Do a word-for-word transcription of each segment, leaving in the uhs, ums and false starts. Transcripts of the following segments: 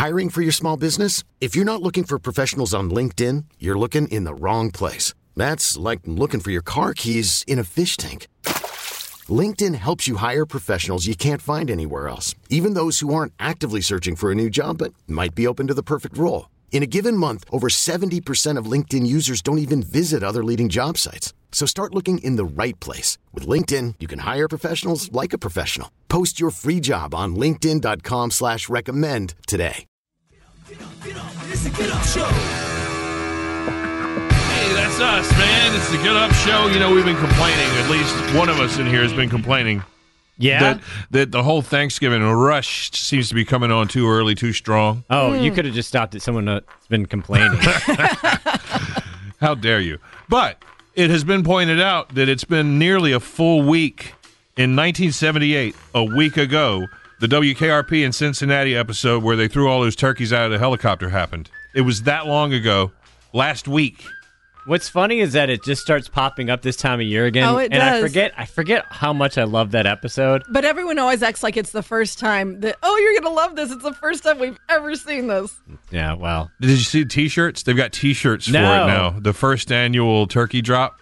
Hiring for your small business? If you're not looking for professionals on LinkedIn, you're looking in the wrong place. That's like looking for your car keys in a fish tank. LinkedIn helps you hire professionals you can't find anywhere else, even those who aren't actively searching for a new job but might be open to the perfect role. In a given month, over seventy percent of LinkedIn users don't even visit other leading job sites. So start looking in the right place. With LinkedIn, you can hire professionals like a professional. Post your free job on linkedin.com slash recommend today. Get up, get up. It's the Get Up Show. Hey, that's us, man. It's the Get Up Show. You know, we've been complaining. At least one of us in here has been complaining. Yeah? That, that the whole Thanksgiving rush seems to be coming on too early, too strong. Oh, mm. You could have just stopped at someone that's been complaining. How dare you? But it has been pointed out that it's been nearly a full week. In nineteen seventy-eight, a week ago, the W K R P in Cincinnati episode where they threw all those turkeys out of the helicopter happened. It was that long ago, last week. What's funny is that it just starts popping up this time of year again. Oh, it and does. I forget I forget how much I love that episode. But everyone always acts like it's the first time that, oh, you're going to love this. It's the first time we've ever seen this. Yeah, well. Did you see the T-shirts? They've got T-shirts No. for it now. The first annual turkey drop.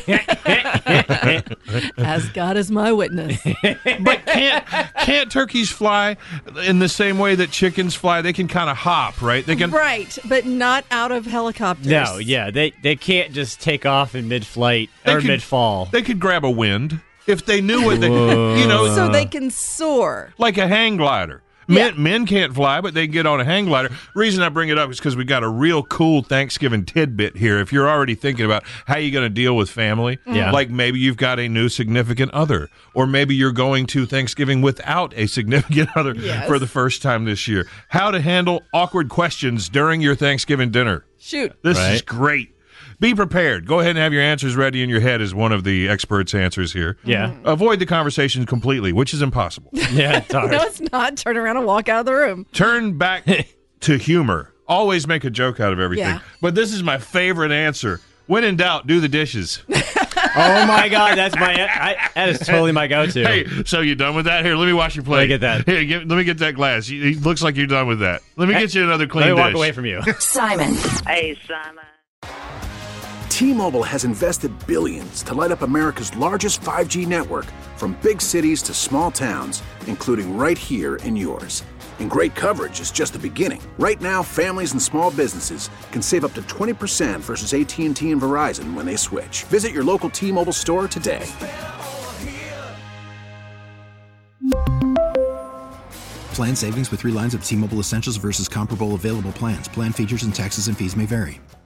As God is my witness. But can't can't turkeys fly in the same way that chickens fly? They can kind of hop, right? They can. Right, but not out of helicopters. No, yeah, they they can't just take off in mid-flight They or could- mid-fall. They could grab a wind if they knew what they, you know, So they can soar. like a hang glider. Men, Yeah. men can't fly, but they can get on a hang glider. Reason I bring it up is because we got a real cool Thanksgiving tidbit here. If you're already thinking about how you're going to deal with family, Yeah. like maybe you've got a new significant other, or maybe you're going to Thanksgiving without a significant other Yes. for the first time this year. How to handle awkward questions during your Thanksgiving dinner. Shoot. This is Right. great. Be prepared. Go ahead and have your answers ready in your head as one of the experts' answers here. Yeah. Avoid the conversation completely, which is impossible. Yeah, it's hard. No, it's not. Turn around and walk out of the room. Turn back to humor. Always make a joke out of everything. Yeah. But this is my favorite answer. When in doubt, do the dishes. Oh my God, that's my I, that is totally my go-to. Hey, so you done with that? Here, let me wash your plate. Let me get that. Here, give, let me get that glass. You- It looks like you're done with that. Let me Hey, get you another clean Let me dish. walk away from you. Simon. Hey, Simon. T-Mobile has invested billions to light up America's largest five G network, from big cities to small towns, including right here in yours. And great coverage is just the beginning. Right now, families and small businesses can save up to twenty percent versus A T and T and Verizon when they switch. Visit your local T-Mobile store today. Plan savings with three lines of T-Mobile Essentials versus comparable available plans. Plan features and taxes and fees may vary.